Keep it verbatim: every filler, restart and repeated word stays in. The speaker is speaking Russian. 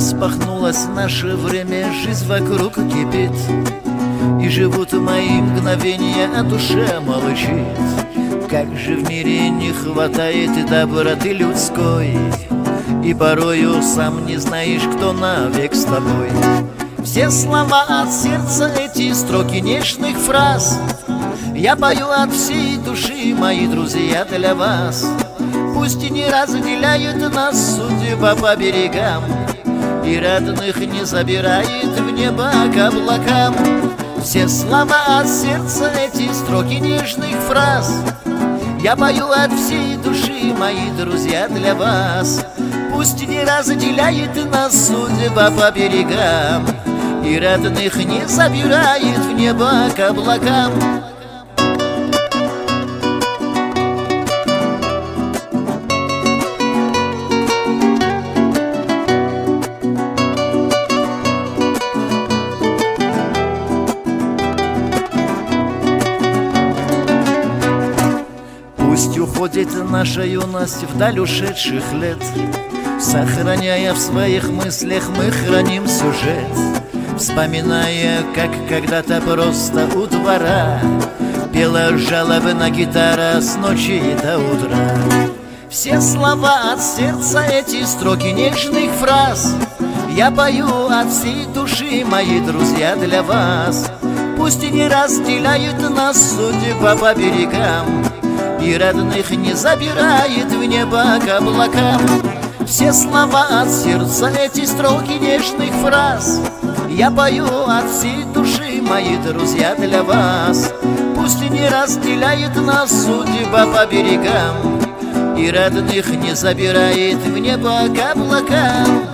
распахнулось наше время, жизнь вокруг кипит, и живут мои мгновения, а душа молчит. Как же в мире не хватает доброты людской, и порою сам не знаешь, кто навек с тобой. Все слова от сердца, эти строки нежных фраз я пою от всей души, мои друзья, для вас. Пусть и не разделяют нас судьба по берегам, и родных не забирает в небо к облакам. Все слова от сердца, эти строки нежных фраз я пою от всей души, мои друзья, для вас. Пусть и не разделяет нас судьба по берегам, и родных не забирает в небо к облакам. Пусть уходит наша юность вдаль ушедших лет, сохраняя в своих мыслях мы храним сюжет, вспоминая, как когда-то просто у двора пела жалобно гитара с ночи до утра. Все слова от сердца, эти строки нежных фраз я пою от всей души, мои друзья, для вас. Пусть и не разделяют нас судьба по берегам, и родных не забирает в небо к облакам. Все слова от сердца, эти строки нежных фраз я пою от всей души, мои друзья, для вас. Пусть и не разделяет нас судьба по берегам, и родных не забирает в небо к облакам.